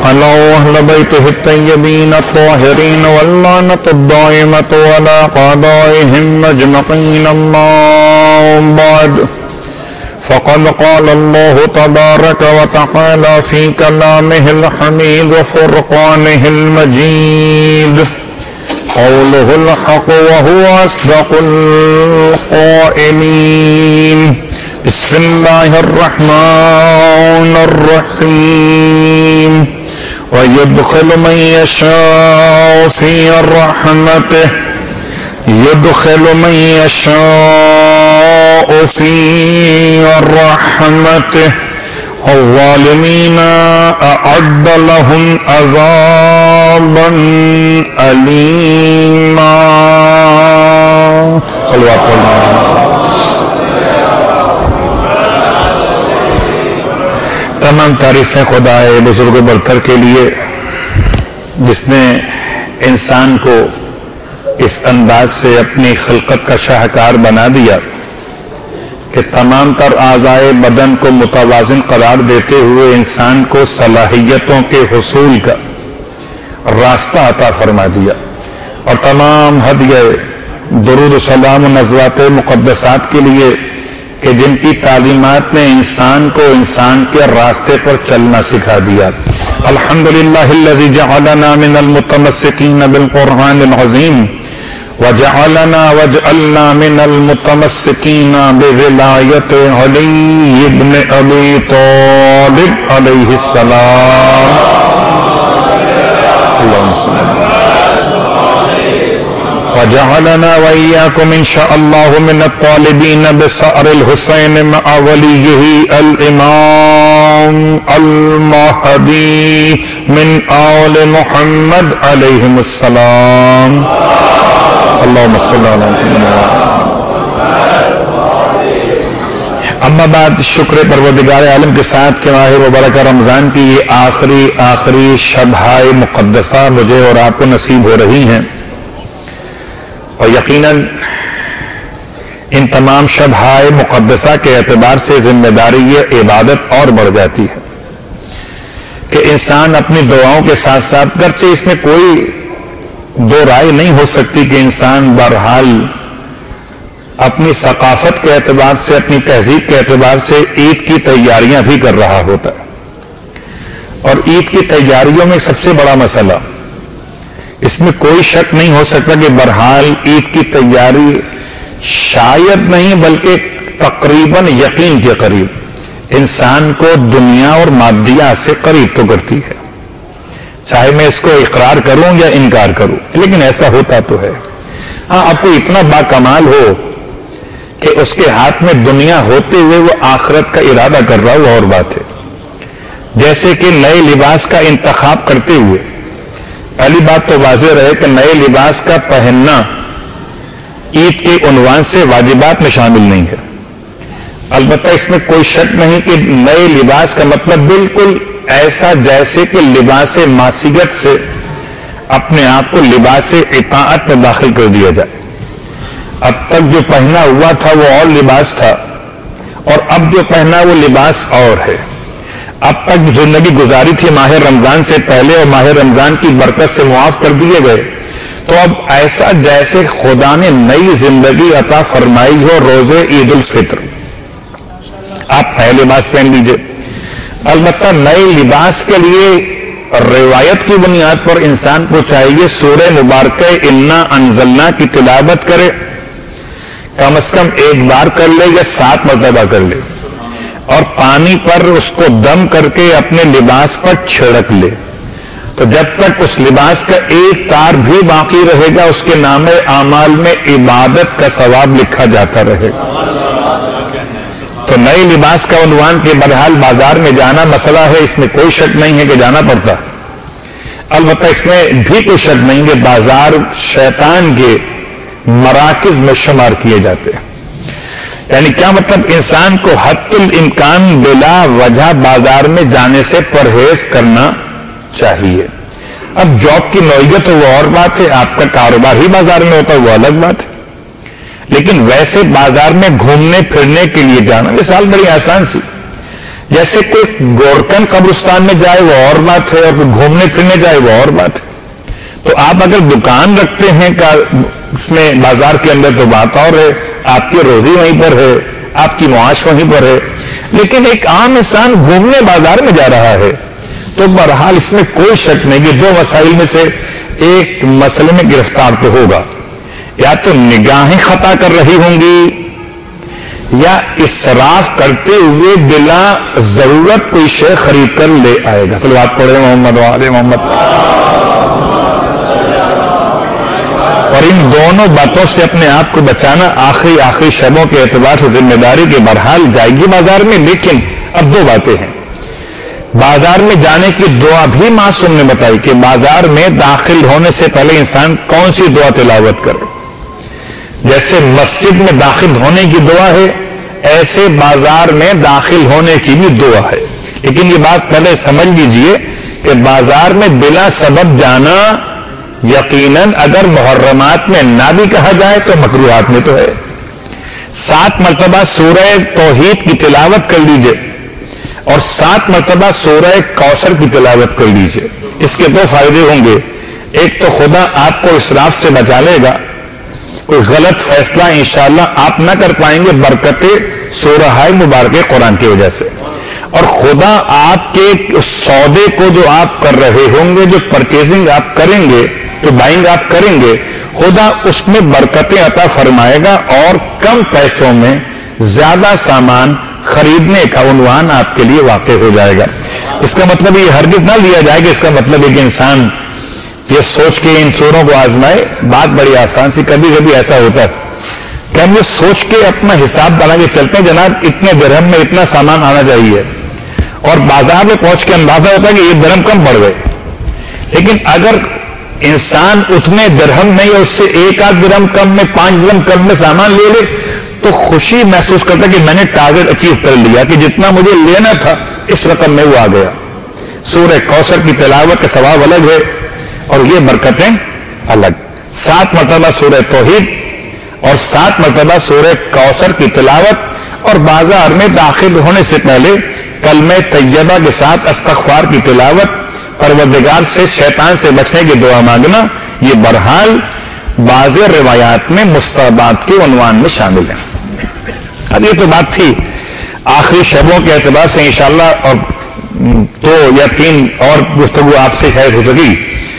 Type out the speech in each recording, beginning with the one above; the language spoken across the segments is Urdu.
على أهل بيته الطيبين الطاهرين واللعنة الدائمة على أعدائهم أجمعين. أما بعد، فقد قال الله تبارك وتعالى في كلامه الحميد وفرقانه المجيد: قوله الحق وهو أصدق القائلين. بسم الله الرحمن الرحيم. ويدخل من يشاء في رحمته، يدخل من يشاء في رحمته. الظالمين أعد لهم عذابا أليما. صلوات اللہ. تمام تعریفیں خدائے بزرگ و برتر کے لیے جس نے انسان کو اس انداز سے اپنی خلقت کا شاہکار بنا دیا کہ تمام تر اعضائے بدن کو متوازن قرار دیتے ہوئے انسان کو صلاحیتوں کے حصول کا راستہ عطا فرما دیا، اور تمام ہدیہ درود و سلام و نزوات مقدسات کے لیے کہ جن کی تعلیمات نے انسان کو انسان کے راستے پر چلنا سکھا دیا. الحمدللہ الذی جعلنا من المتمسکین بالقرآن العظیم وجعلنا من المتمسکین بولایت علی بن ابی طالب علیہ السلام. اللہم صل علی وجعلنا وإياكم إن شاء الله من الطالبين بثأر الحسين مع وليه الإمام المهدي من آل محمد عليهم السلام. اللهم صل على محمد. اما بعد، شکر پروردگار عالم کے ساتھ کہ ماہ مبارکہ رمضان کی یہ آخری شبہائے مقدسہ مجھے اور آپ کو نصیب ہو رہی ہیں، اور یقیناً ان تمام شبہائے مقدسہ کے اعتبار سے ذمہ داری یہ عبادت اور بڑھ جاتی ہے کہ انسان اپنی دعاؤں کے ساتھ ساتھ، گرچہ اس میں کوئی دو رائے نہیں ہو سکتی کہ انسان بہرحال اپنی ثقافت کے اعتبار سے، اپنی تہذیب کے اعتبار سے عید کی تیاریاں بھی کر رہا ہوتا ہے، اور عید کی تیاریوں میں سب سے بڑا مسئلہ، اس میں کوئی شک نہیں ہو سکتا کہ بہرحال عید کی تیاری شاید نہیں بلکہ تقریباً یقین کے قریب انسان کو دنیا اور مادیات سے قریب تو کرتی ہے، چاہے میں اس کو اقرار کروں یا انکار کروں، لیکن ایسا ہوتا تو ہے. ہاں، آپ کو اتنا باکمال ہو کہ اس کے ہاتھ میں دنیا ہوتے ہوئے وہ آخرت کا ارادہ کر رہا ہو اور بات ہے. جیسے کہ نئے لباس کا انتخاب کرتے ہوئے پہلی بات تو واضح رہے کہ نئے لباس کا پہننا عید کے عنوان سے واجبات میں شامل نہیں ہے. البتہ اس میں کوئی شک نہیں کہ نئے لباس کا مطلب بالکل ایسا جیسے کہ لباس معصیت سے اپنے آپ کو لباس اطاعت میں داخل کر دیا جائے. اب تک جو پہنا ہوا تھا وہ اور لباس تھا، اور اب جو پہنا وہ لباس اور ہے. اب تک زندگی گزاری تھی ماہ رمضان سے پہلے اور ماہ رمضان کی برکت سے معاف کر دیے گئے، تو اب ایسا جیسے خدا نے نئی زندگی عطا فرمائی ہو روزے عید الفطر. آپ نئے لباس پہن لیجئے. البتہ نئے لباس کے لیے روایت کی بنیاد پر انسان کو چاہیے سورہ مبارکہ انا انزلنا کی تلاوت کرے، کم از کم ایک بار کر لے یا 7 مرتبہ کر لے، اور پانی پر اس کو دم کر کے اپنے لباس پر چھڑک لے. تو جب تک اس لباس کا ایک تار بھی باقی رہے گا اس کے نام اعمال میں عبادت کا ثواب لکھا جاتا رہے گا. تو نئے لباس کا عنوان کے بہرحال بازار میں جانا مسئلہ ہے، اس میں کوئی شک نہیں ہے کہ جانا پڑتا. البتہ اس میں بھی کوئی شک نہیں کہ بازار شیطان کے مراکز میں شمار کیے جاتے ہیں. یعنی کیا مطلب؟ انسان کو حد الامکان بلا وجہ بازار میں جانے سے پرہیز کرنا چاہیے. اب جاب کی نوعیت وہ اور بات ہے، آپ کا کاروبار ہی بازار میں ہوتا ہے وہ الگ بات ہے، لیکن ویسے بازار میں گھومنے پھرنے کے لیے جانا، مثال بڑی آسان سی، جیسے کوئی گورکن قبرستان میں جائے وہ اور بات ہے، اور کوئی گھومنے پھرنے جائے وہ اور بات ہے. تو آپ اگر دکان رکھتے ہیں اس میں بازار کے اندر تو بات اور ہے، آپ کی روزی وہیں پر ہے، آپ کی معاش وہیں پر ہے. لیکن ایک عام انسان گھومنے بازار میں جا رہا ہے تو بہرحال اس میں کوئی شک نہیں کہ دو مسائل میں سے ایک مسئلے میں گرفتار تو ہوگا. یا تو نگاہیں خطا کر رہی ہوں گی، یا اسراف کرتے ہوئے بلا ضرورت کوئی شے خرید کر لے آئے گا. صلوات پڑھے محمد و آل محمد. اور ان دونوں باتوں سے اپنے آپ کو بچانا آخری شبوں کے اعتبار سے ذمہ داری کے بہرحال جائے گی بازار میں. لیکن اب دو باتیں ہیں. بازار میں جانے کی دعا بھی معصوم نے بتائی کہ بازار میں داخل ہونے سے پہلے انسان کون سی دعا تلاوت کرے. جیسے مسجد میں داخل ہونے کی دعا ہے، ایسے بازار میں داخل ہونے کی بھی دعا ہے. لیکن یہ بات پہلے سمجھ لیجئے کہ بازار میں بلا سبب جانا یقیناً اگر محرمات میں نہ بھی کہا جائے تو مکروہات میں تو ہے. 7 مرتبہ سورہ توحید کی تلاوت کر لیجئے اور 7 مرتبہ سورہ کوثر کی تلاوت کر لیجئے. اس کے دو فائدے ہوں گے. ایک تو خدا آپ کو اسراف سے بچا لے گا، کوئی غلط فیصلہ انشاءاللہ آپ نہ کر پائیں گے برکت سورہ مبارکہ قرآن کی وجہ سے. اور خدا آپ کے اس سودے کو جو آپ کر رہے ہوں گے، جو پرچیزنگ آپ کریں گے، جو بائنگ آپ کریں گے، خدا اس میں برکتیں عطا فرمائے گا اور کم پیسوں میں زیادہ سامان خریدنے کا عنوان آپ کے لیے واقع ہو جائے گا. اس کا مطلب یہ ہرگز نہ لیا جائے کہ اس کا مطلب ہے کہ انسان یہ سوچ کے ان چوروں کو آزمائے. بات بڑی آسان سی. کبھی کبھی ایسا ہوتا ہے کہ ہم یہ سوچ کے اپنا حساب بنا کے چلتے ہیں جناب اتنے درہم میں اتنا سامان آنا چاہیے، اور بازار میں پہنچ کے اندازہ ہوتا ہے کہ یہ درہم کم پڑ گئے. لیکن اگر انسان اتنے درہم نہیں اور اس سے 1 درہم کم میں 5 درہم کم میں سامان لے لے تو خوشی محسوس کرتا کہ میں نے ٹارگٹ اچیو کر لیا، کہ جتنا مجھے لینا تھا اس رقم میں وہ آ گیا. سورہ کوثر کی تلاوت کا ثواب الگ ہے اور یہ برکتیں الگ. 7 مرتبہ سورہ توحید اور 7 مرتبہ سورہ کوثر کی تلاوت، اور بازار میں داخل ہونے سے پہلے کلمہ طیبہ کے ساتھ استغفار کی تلاوت، پروردگار سے شیطان سے بچنے کی دعا مانگنا، یہ بہرحال بعض روایات میں مستحبات کے عنوان میں شامل ہیں. اب یہ تو بات تھی آخری شبوں کے اعتبار سے. انشاءاللہ اور 2 یا 3 اور گفتگو آپ سے شاید ہو سکی.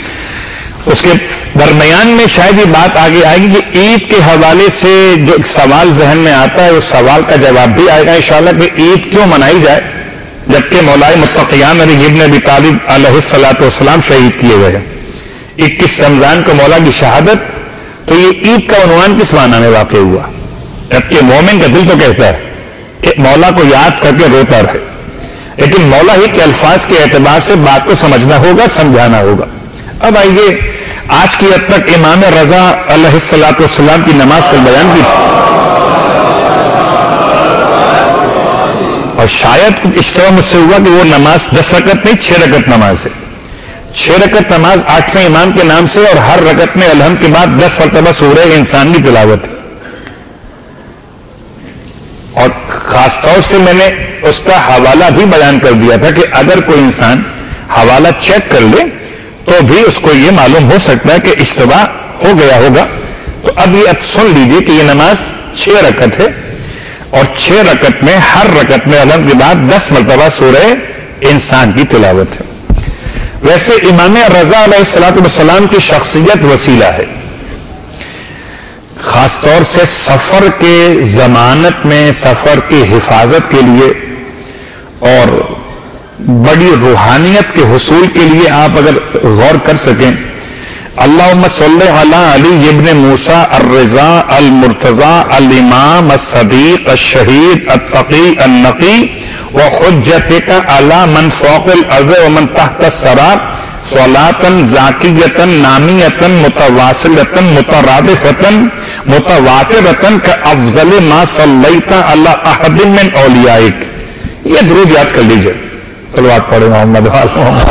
اس کے درمیان میں شاید یہ بات آگے آئے گی کہ عید کے حوالے سے جو ایک سوال ذہن میں آتا ہے اس سوال کا جواب بھی آئے گا انشاءاللہ کہ عید کیوں منائی جائے جبکہ مولائے متقیان علی ابن ابی طالب علیہ الصلوۃ والسلام شہید کیے گئے ہیں. 21 رمضان کو مولا کی شہادت، تو یہ عید کا عنوان کس معنی میں واقع ہوا؟ جبکہ مومن کا دل تو کہتا ہے کہ مولا کو یاد کر کے روتا رہے، لیکن مولا ہی کے الفاظ کے اعتبار سے بات کو سمجھنا ہوگا، سمجھانا ہوگا. اب آئیے آج کی حد تک امام رضا علیہ الصلوۃ والسلام کی نماز کل بیان کی تھی، اور شاید اشتباہ مجھ سے ہوا کہ وہ نماز 10 رکعت نہیں 6 رکعت نماز ہے. 6 رکعت نماز 8ویں امام کے نام سے، اور ہر رکعت میں الحمد کے بعد 10 مرتبہ سورہ انسان کی تلاوت ہے. اور خاص طور سے میں نے اس کا حوالہ بھی بیان کر دیا تھا کہ اگر کوئی انسان حوالہ چیک کر لے تو بھی اس کو یہ معلوم ہو سکتا ہے کہ اشتباہ ہو گیا ہوگا. تو اب سن لیجئے کہ یہ نماز 6 رکعت ہے، اور 6 رکعت میں ہر رکعت میں الحمد کے بعد 10 مرتبہ سورہ انسان کی تلاوت ہے. ویسے امام رضا علیہ الصلوۃ والسلام کی شخصیت وسیلہ ہے، خاص طور سے سفر کے ضمانت میں، سفر کی حفاظت کے لیے اور بڑی روحانیت کے حصول کے لیے آپ اگر غور کر سکیں. اللہم صلی علی علی ابن موسیٰ الرضا المرتضی الامام الصدیق الشہید التقی النقی وحجتک علی من فوق الارض ومن تحت الثری صلاۃ ذاکیۃ نامیۃ متواصلۃ مترادفۃ متواترۃ کافضل ما صلیت علی احد من اولیائک. یہ درود یاد کر لیجیے. صلوات پڑھیں محمد وآل محمد.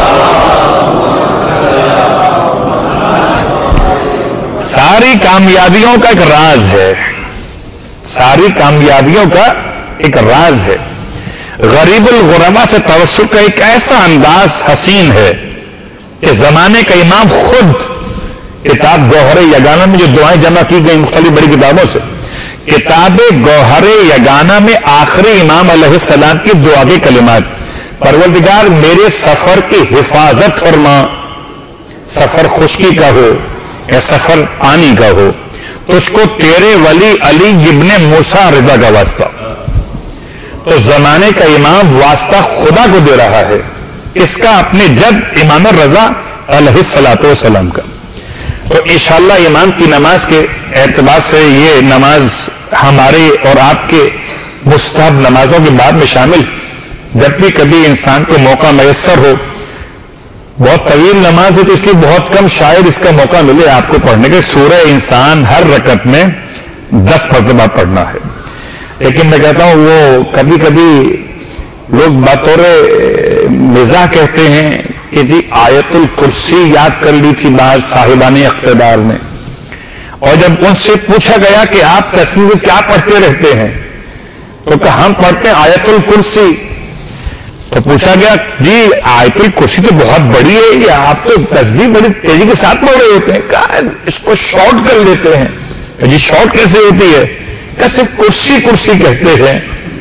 ساری کامیابیوں کا ایک راز ہے، ساری کامیابیوں کا ایک راز ہے. غریب الغربا سے توسل کا ایک ایسا انداز حسین ہے کہ زمانے کا امام خود کتاب گوہر یگانہ میں جو دعائیں جمع کی گئی مختلف بڑی کتابوں سے، کتاب گوہر یگانہ میں آخری امام علیہ السلام کی دعا کے کلمات، پروردگار میرے سفر کی حفاظت فرما، سفر خشکی کا ہو یا سفر پانی کا ہو، تجھ کو تیرے ولی علی ابن موسیٰ رضا کا واسطہ۔ تو زمانے کا امام واسطہ خدا کو دے رہا ہے، اس کا اپنے جد امام رضا علیہ الصلوۃ والسلام کا۔ تو انشاءاللہ امام کی نماز کے اعتبار سے یہ نماز ہمارے اور آپ کے مستحب نمازوں کے بعد میں شامل، جب بھی کبھی انسان کو موقع میسر ہو، بہت طویل نماز ہے تو اس لیے بہت کم شاید اس کا موقع ملے آپ کو پڑھنے کے، سورہ انسان ہر رکعت میں 10 مرتبہ پڑھنا ہے، لیکن میں کہتا ہوں وہ کبھی کبھی لوگ بطور مزاح کہتے ہیں کہ جی آیت الکرسی یاد کر لی تھی بعض صاحبان اقتدار نے، اور جب ان سے پوچھا گیا کہ آپ تسبیح میں کیا پڑھتے رہتے ہیں تو کہا ہم پڑھتے ہیں آیت الکرسی۔ تو پوچھا گیا جی آیت الکرسی تو بہت بڑی ہے، یا آپ تو تسبیح بڑی تیزی کے ساتھ پڑھ رہے ہوتے ہیں؟ کہا اس کو شارٹ کر لیتے ہیں۔ جی شارٹ کیسے ہوتی ہے؟ کہ صرف کرسی کرسی کہتے ہیں۔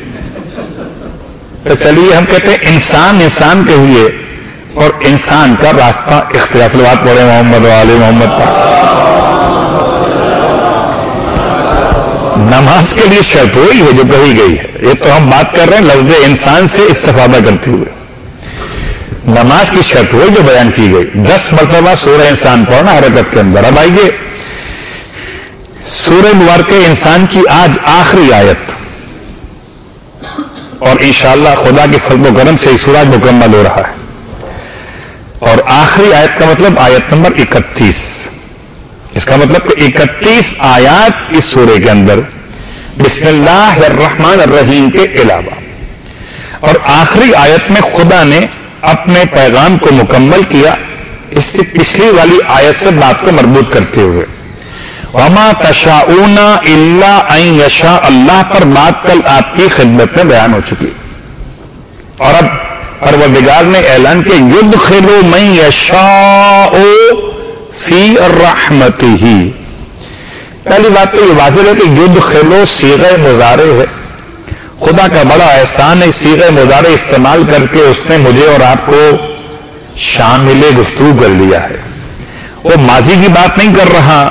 تو چلیے ہم کہتے ہیں انسان انسان کے ہوئے اور انسان کا راستہ اختیار، بات پڑھے محمد وآل محمد پر۔ نماز کے لیے شرط وہی ہے جو کہی گئی ہے، یہ تو ہم بات کر رہے ہیں لفظ انسان سے استفادہ کرتے ہوئے۔ نماز کی شرط وہی جو بیان کی گئی، 10 مرتبہ سورہ انسان پڑھنا ہر رکعت کے اندر۔ اب آئیے سورہ مبارکہ انسان کی آج آخری آیت، اور انشاءاللہ خدا کے فضل و کرم سے سورہ مکمل ہو رہا ہے، اور آخری آیت کا مطلب آیت نمبر 31، اس کا مطلب کہ 31 آیات اس سورے کے اندر بسم اللہ الرحمن الرحیم کے علاوہ، اور آخری آیت میں خدا نے اپنے پیغام کو مکمل کیا اس سے پچھلی والی آیت سے بات کو مربوط کرتے ہوئے۔ وما تشاؤون الا ان یشاء اللہ پر بات کل آپ کی خدمت میں بیان ہو چکی، اور اب پروردگار نے اعلان کیا یدخل من یشاء فی رحمتہ۔ پہلی بات تو یہ واضح ہے کہ یدخل صیغہ مضارع ہے، خدا کا بڑا احسان ہے، صیغہ مضارع استعمال کر کے اس نے مجھے اور آپ کو شامل گفتگو کر لیا ہے۔ وہ ماضی کی بات نہیں کر رہا،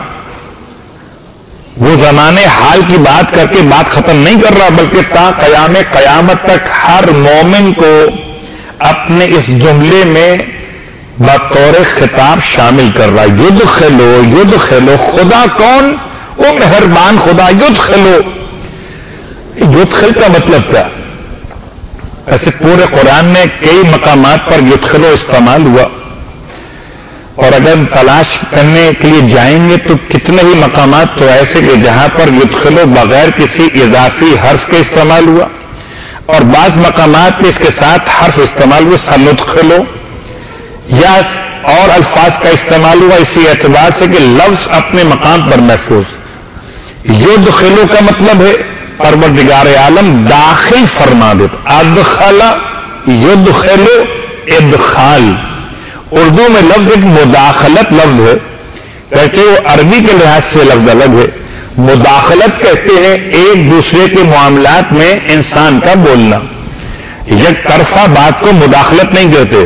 وہ زمانے حال کی بات کر کے بات ختم نہیں کر رہا، بلکہ تا قیام قیامت تک ہر مومن کو اپنے اس جملے میں بطور خطاب شامل کر رہا ہے۔ یدخلو یدخلو، خدا کون؟ وہ مہربان خدا۔ یدخلو، یدخل کا مطلب کیا؟ ایسے پورے قرآن میں کئی مقامات پر یدخلو استعمال ہوا، اور اگر تلاش کرنے کے لیے جائیں گے تو کتنے ہی مقامات تو ایسے کہ جہاں پر یدخلو بغیر کسی اضافی حرف کے استعمال ہوا، اور بعض مقامات میں اس کے ساتھ حرف استعمال ہوا، سندخلو، یا اور الفاظ کا استعمال ہوا اسی اعتبار سے کہ لفظ اپنے مقام پر محسوس۔ یدخلو کا مطلب ہے پروردگار عالم داخل فرما دیتا، ادخل یدخلو ادخال۔ اردو میں لفظ ایک مداخلت لفظ ہے، کہتے وہ عربی کے لحاظ سے لفظ الگ ہے۔ مداخلت کہتے ہیں ایک دوسرے کے معاملات میں انسان کا بولنا، یک طرفہ بات کو مداخلت نہیں کہتے،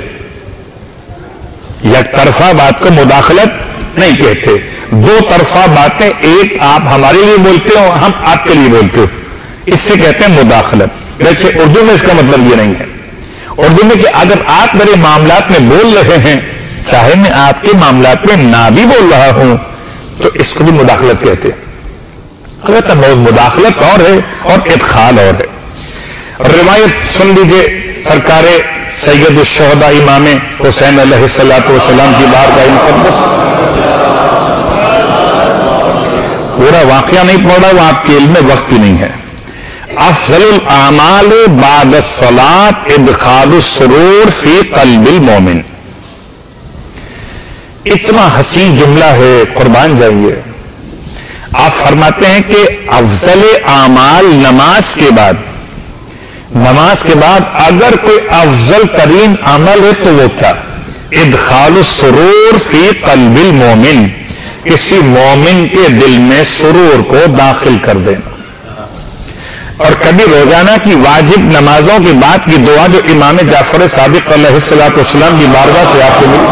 یک طرفہ بات کو مداخلت نہیں کہتے، دو طرفہ باتیں، ایک آپ ہمارے لیے بولتے ہو ہم آپ کے لیے بولتے ہو، اس سے کہتے ہیں مداخلت۔ ویسے اردو میں اس کا مطلب یہ نہیں ہے، اردو میں کہ اگر آپ میرے معاملات میں بول رہے ہیں چاہے میں آپ کے معاملات میں نہ بھی بول رہا ہوں تو اس کو بھی مداخلت کہتے ہیں۔ البتہ مداخلت اور ہے اور ادخال اور ہے۔ روایت سن لیجئے سرکار سید الشہداء امام حسین علیہ الصلوۃ والسلام کی بارگاہ مقدس، پورا واقعہ نہیں پڑھا، وہ آپ کے علم میں وقت بھی نہیں ہے۔ افضل الاعمال بعد الصلاۃ ادخال السرور فی قلب المومن، اتنا حسین جملہ ہے، قربان جائیے۔ آپ فرماتے ہیں کہ افضل اعمال نماز کے بعد نماز کے بعد اگر کوئی افضل ترین عمل ہے تو وہ کیا؟ ادخال السرور فی قلب المومن، کسی مومن کے دل میں سرور کو داخل کر دینا۔ اور کبھی روزانہ کی واجب نمازوں کے بعد کی دعا جو امام جعفر صادق علیہ الصلوۃ والسلام کی بارگاہ سے آپ کو ملی،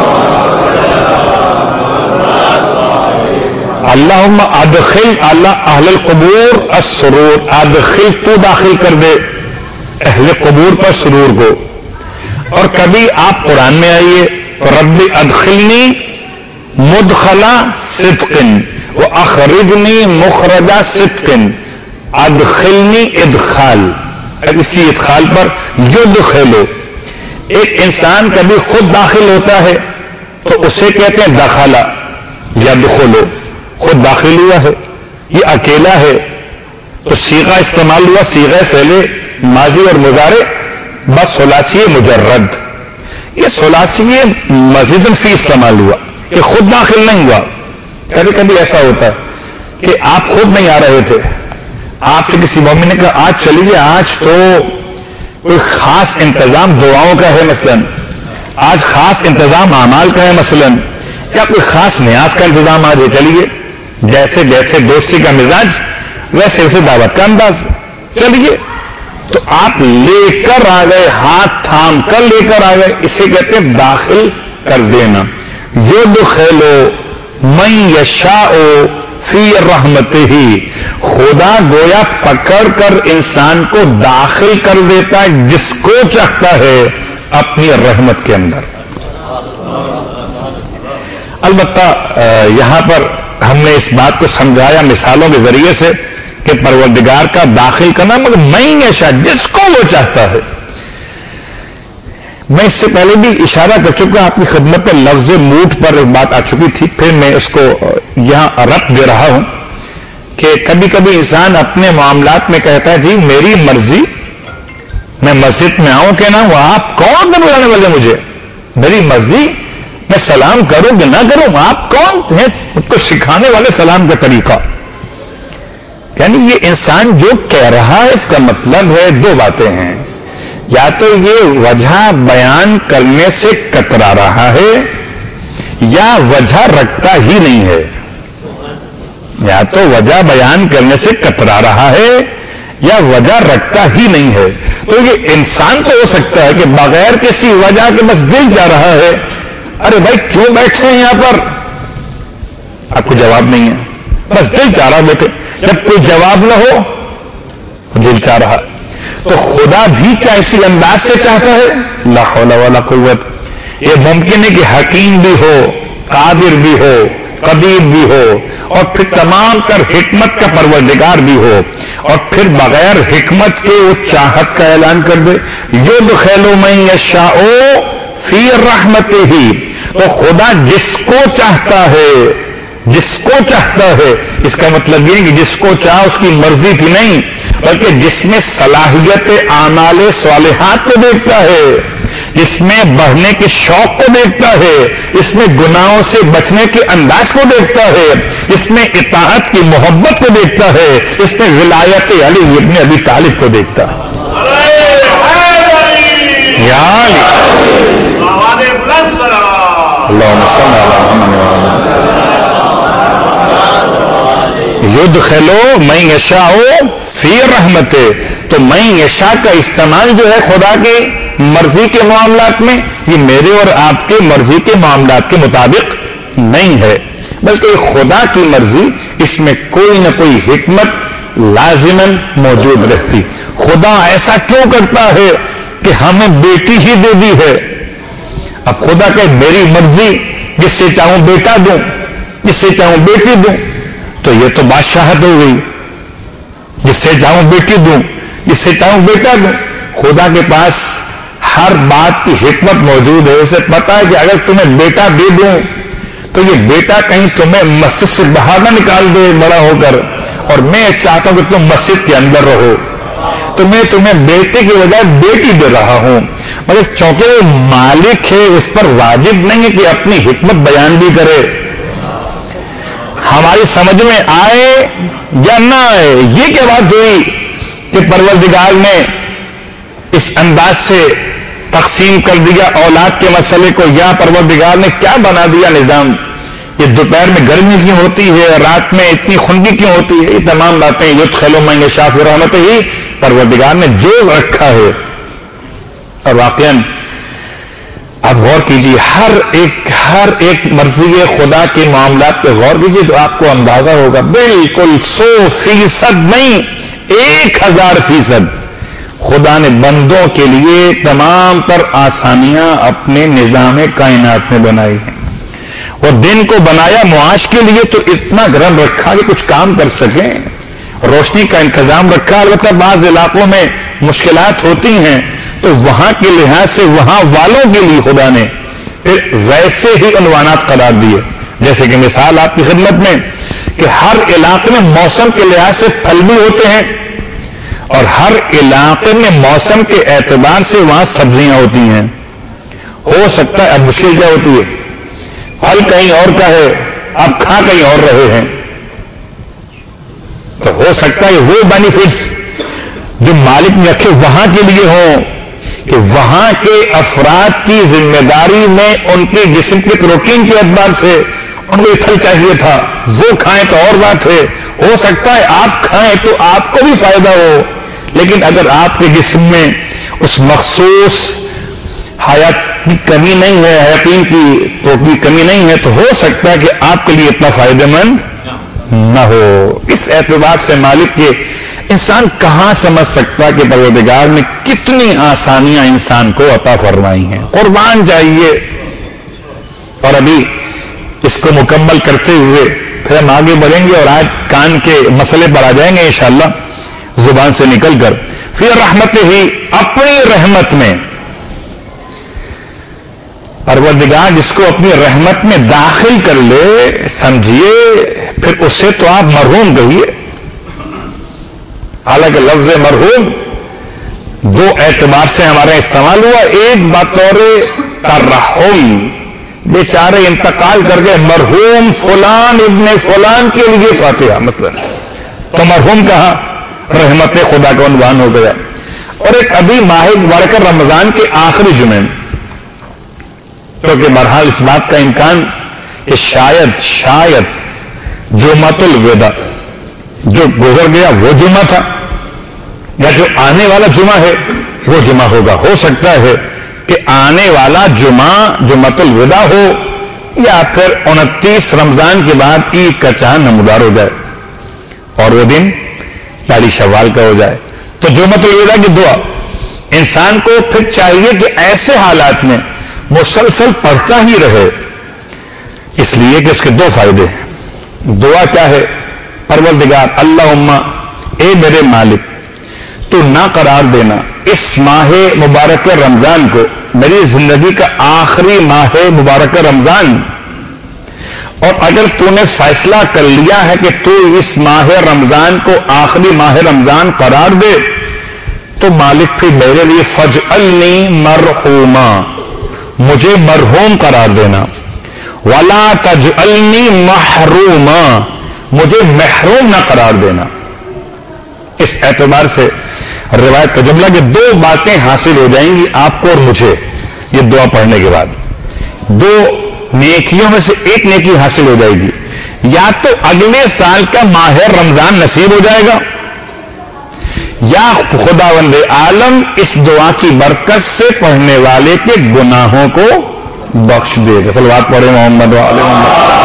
اللہم ادخل علی اہل القبور السرور، ادخل تو داخل کر دے اہل قبور پر سرور کو۔ اور کبھی آپ قرآن میں آئیے تو رب ادخلنی مدخل صدق واخرجنی مخرج صدق، ادخلنی ادخال، اسی ادخال پر یدخلو۔ ایک انسان کبھی خود داخل ہوتا ہے تو اسے کہتے ہیں دخلا یدخلو، خود داخل ہوا ہے، یہ اکیلا ہے تو صیغہ استعمال ہوا، صیغہ فعل ماضی اور مضارع بس ثلاثی مجرد، یہ ثلاثی مزید فی استعمال ہوا، یہ خود داخل نہیں ہوا۔ کبھی کبھی ایسا ہوتا ہے کہ آپ خود نہیں آ رہے تھے، آپ سے کسی مومن نے کہا آج چلیے، آج تو کوئی خاص انتظام دعاؤں کا ہے مثلا، آج خاص انتظام اعمال کا ہے مثلا، یا کوئی خاص نیاز کا انتظام آج ہے، چلیے۔ جیسے جیسے دوستی کا مزاج ویسے ویسے دعوت کا انداز، چلیے۔ تو آپ لے کر آ گئے، ہاتھ تھام کر لے کر آ گئے، اسے کہتے ہیں داخل کر دینا۔ یدخلو من یشاء فی رحمتہ، خدا گویا پکڑ کر انسان کو داخل کر دیتا ہے جس کو چاہتا ہے اپنی رحمت کے اندر۔ البتہ یہاں پر ہم نے اس بات کو سمجھایا مثالوں کے ذریعے سے کہ پروردگار کا داخل کرنا مگر من یشاء، جس کو وہ چاہتا ہے۔ میں اس سے پہلے بھی اشارہ کر چکا آپ کی خدمت میں، لفظ موٹ پر ایک بات آ چکی تھی، پھر میں اس کو یہاں ربط دے رہا ہوں کہ کبھی کبھی انسان اپنے معاملات میں کہتا ہے جی میری مرضی، میں مسجد میں آؤں کہ نہ ہوں، آپ کون ہیں بلانے والے مجھے؟ میری مرضی، میں سلام کروں کہ نہ کروں، آپ کون ہیں اس کو سکھانے والے سلام کا طریقہ؟ یعنی یہ انسان جو کہہ رہا ہے اس کا مطلب ہے دو باتیں ہیں، یا تو یہ وجہ بیان کرنے سے کترا رہا ہے یا وجہ رکھتا ہی نہیں ہے، یا تو وجہ بیان کرنے سے کترا رہا ہے یا وجہ رکھتا ہی نہیں ہے۔ تو یہ انسان تو ہو سکتا ہے کہ بغیر کسی وجہ کے بس دل جا رہا ہے، ارے بھائی کیوں بیٹھے ہیں یہاں پر؟ آپ کو جواب نہیں ہے، بس دل چاہ رہا بیٹھے، جب کوئی جواب نہ ہو دل چاہ رہا۔ تو خدا بھی کیا اسی انداز سے چاہتا ہے؟ لا حول ولا قوت۔ یہ ممکن ہے کہ حکیم بھی ہو، قادر بھی ہو، قدیر بھی ہو، اور پھر تمام تر حکمت کا پروردگار بھی ہو، اور پھر بغیر حکمت کے وہ چاہت کا اعلان کر دے، یدخل من یشاء فی رحمتہ۔ تو خدا جس کو چاہتا ہے، جس کو چاہتا ہے، اس کا مطلب یہ کہ جس کو چاہ اس کی مرضی کی نہیں، بلکہ جس میں صلاحیت اعمال صالحات کو دیکھتا ہے، جس میں بڑھنے کے شوق کو دیکھتا ہے، اس میں گناہوں سے بچنے کے انداز کو دیکھتا ہے، اس میں اطاعت کی محبت کو دیکھتا ہے، اس میں ولایت علی ابن ابی طالب کو دیکھتا ہے۔ یا اللہم صل علی محمد یدخلو من یشاء فی رحمتہ۔ تو من یشاء کا استعمال جو ہے خدا کے مرضی کے معاملات میں، یہ میرے اور آپ کے مرضی کے معاملات کے مطابق نہیں ہے، بلکہ خدا کی مرضی، اس میں کوئی نہ کوئی حکمت لازماً موجود رہتی۔ خدا ایسا کیوں کرتا ہے کہ ہمیں بیٹی ہی دے دی ہے؟ اب خدا کہ میری مرضی، جس سے چاہوں بیٹا دوں، جس سے چاہوں بیٹی دوں، تو یہ تو بادشاہت ہو گئی، جس سے چاہوں بیٹی دوں، جس سے چاہوں بیٹا دوں۔ خدا کے پاس ہر بات کی حکمت موجود ہے، اسے پتا ہے کہ اگر تمہیں بیٹا دے دوں تو یہ بیٹا کہیں تمہیں مسجد سے باہر نہ نکال دے بڑا ہو کر، اور میں چاہتا ہوں کہ تم مسجد کے اندر رہو، تو میں تمہیں بیٹے کی بجائے بیٹی دے رہا ہوں، مگر چونکہ وہ مالک ہے اس پر واجب نہیں ہے کہ اپنی حکمت بیان بھی کرے۔ ہماری سمجھ میں آئے یا نہ آئے، یہ کیا بات ہوئی کہ پروردگار نے اس انداز سے تقسیم کر دیا اولاد کے مسئلے کو، یا پروردگار نے کیا بنا دیا نظام، یہ دوپہر میں گرمی کیوں ہوتی ہے، رات میں اتنی خنگی کیوں ہوتی ہے، یہ تمام باتیں یدخل من یشاء فی رحمتہ ہی پروردگار نے جو رکھا ہے۔ اور واقعاً آپ غور کیجیے، ہر ایک مرضی خدا کے معاملات پہ غور کیجیے تو آپ کو اندازہ ہوگا، بالکل 100% نہیں، 1000% خدا نے بندوں کے لیے تمام تر آسانیاں اپنے نظام کائنات میں بنائی ہیں۔ وہ دن کو بنایا معاش کے لیے تو اتنا گرم رکھا کہ کچھ کام کر سکیں، روشنی کا انتظام رکھا، البتہ بعض علاقوں میں مشکلات ہوتی ہیں تو وہاں کے لحاظ سے وہاں والوں کے لیے خدا نے پھر ویسے ہی عنوانات قرار دیے۔ جیسے کہ مثال آپ کی خدمت میں کہ ہر علاقے میں موسم کے لحاظ سے پھل بھی ہوتے ہیں، اور ہر علاقے میں موسم کے اعتبار سے وہاں سبزیاں ہوتی ہیں۔ ہو سکتا ہے اب مشکل کیا ہوتی ہے، پھل کہیں اور کا ہے، آپ کھا کہیں اور رہے ہیں، تو ہو سکتا ہے وہ بینیفٹس جو مالک نے رکھے وہاں کے لیے ہوں کہ وہاں کے افراد کی ذمہ داری میں ان کے جسم کے پروٹین کے اعتبار سے ان کو یہ پھل چاہیے تھا، وہ کھائیں تو اور بات ہے۔ ہو سکتا ہے آپ کھائیں تو آپ کو بھی فائدہ ہو، لیکن اگر آپ کے جسم میں اس مخصوص حیات کی کمی نہیں ہے، حیاتین کی تو بھی کمی نہیں ہے، تو ہو سکتا ہے کہ آپ کے لیے اتنا فائدہ مند نہ ہو۔ اس اعتبار سے مالک کے انسان کہاں سمجھ سکتا کہ پروردگار نے کتنی آسانیاں انسان کو عطا فرمائی ہیں، قربان جائیے۔ اور ابھی اس کو مکمل کرتے ہوئے پھر ہم آگے بڑھیں گے اور آج کان کے مسئلے پر آ جائیں گے انشاءاللہ زبان سے نکل کر۔ فی رحمت ہی، اپنی رحمت میں، پروردگار جس کو اپنی رحمت میں داخل کر لے، سمجھیے پھر اسے تو آپ مرحوم کہیے۔ حالانکہ لفظ مرحوم دو اعتبار سے ہمارا استعمال ہوا، ایک بطور ترحم، بیچارے انتقال کر گئے، مرحوم فلان ابن فلان کے لیے فاتحہ مثلا، تو مرحوم کہا، رحمت خدا کا عنوان ہو گیا۔ اور ایک ابھی ماہ مبارک رمضان کے آخری جمعے میں، کیونکہ بہرحال اس بات کا امکان کہ شاید جمعۃ الوداع جو گزر گیا وہ جمعہ تھا، یا جو آنے والا جمعہ ہے وہ جمعہ ہوگا۔ ہو سکتا ہے کہ آنے والا جمعہ جمعۃ الوداع ہو، یا پھر 29 رمضان کے بعد عید کا چاند نمودار ہو جائے اور وہ دن پہلی شوال کا ہو جائے۔ تو جمعۃ الوداع کی دعا انسان کو پھر چاہیے کہ ایسے حالات میں مسلسل پڑھتا ہی رہے، اس لیے کہ اس کے دو فائدے ہیں۔ دعا کیا ہے؟ پروردگار اللہم، اے میرے مالک، تو نہ قرار دینا اس ماہ مبارک رمضان کو، میری زندگی کا آخری ماہ مبارک رمضان، اور اگر تو نے فیصلہ کر لیا ہے کہ تو اس ماہ رمضان کو آخری ماہ رمضان قرار دے، تو مالک پھر میرے لیے فجعلنی مرحوما، مجھے مرحوم قرار دینا، ولا تجعلنی محروما، مجھے محروم نہ قرار دینا۔ اس اعتبار سے روایت کا جملہ کہ دو باتیں حاصل ہو جائیں گی آپ کو اور مجھے یہ دعا پڑھنے کے بعد، دو نیکیوں میں سے ایک نیکی حاصل ہو جائے گی، یا تو اگلے سال کا ماہ رمضان نصیب ہو جائے گا، یا خداوند عالم اس دعا کی برکت سے پڑھنے والے کے گناہوں کو بخش دے گا۔ صلوات پڑھے محمد وعلی محمد۔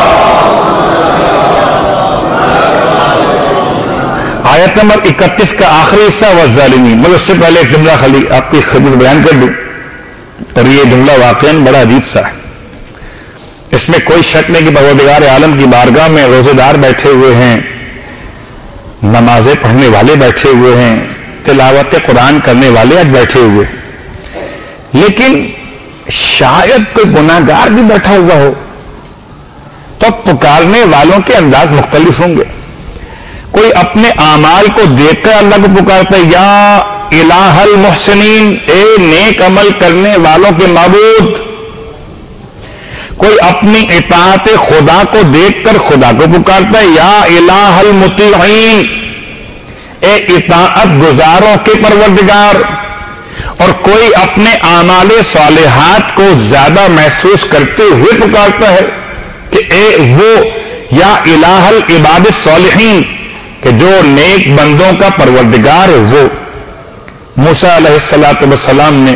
آیت نمبر 31 کا آخری حصہ والظالمین، مگر اس سے پہلے ایک جملہ خالی آپ کی خدمت بیان کر دوں، اور یہ جملہ واقعاً بڑا عجیب سا ہے۔ اس میں کوئی شک نہیں کہ پروردگار عالم کی بارگاہ میں روزے دار بیٹھے ہوئے ہیں، نمازیں پڑھنے والے بیٹھے ہوئے ہیں، تلاوت قرآن کرنے والے آج بیٹھے ہوئے ہیں، لیکن شاید کوئی گناہگار بھی بیٹھا ہوا ہو، تو پکارنے والوں کے انداز مختلف ہوں گے۔ کوئی اپنے اعمال کو دیکھ کر اللہ کو پکارتا ہے، یا الہ المحسنین، اے نیک عمل کرنے والوں کے معبود۔ کوئی اپنی اطاعت خدا کو دیکھ کر خدا کو پکارتا ہے، یا الہ المطیعین، اے اطاعت گزاروں کے پروردگار۔ اور کوئی اپنے اعمال صالحات کو زیادہ محسوس کرتے ہوئے پکارتا ہے کہ اے وہ یا الہ العباد الصالحین، کہ جو نیک بندوں کا پروردگار ہے وہ۔ موسیٰ علیہ السلام نے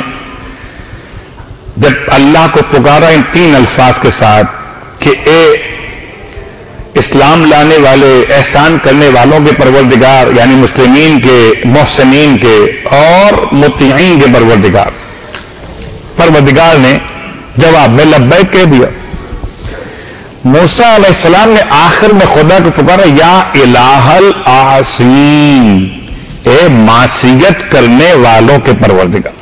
جب اللہ کو پکارا ان 3 الفاظ کے ساتھ کہ اے اسلام لانے والے، احسان کرنے والوں کے پروردگار، یعنی مسلمین کے، محسنین کے اور مطیعین کے پروردگار، پروردگار نے جواب میں لبیک کہہ دیا۔ موسیٰ علیہ السلام نے آخر میں خدا کو پکارا یا الہ العاصین، اے معصیت کرنے والوں کے پروردگار۔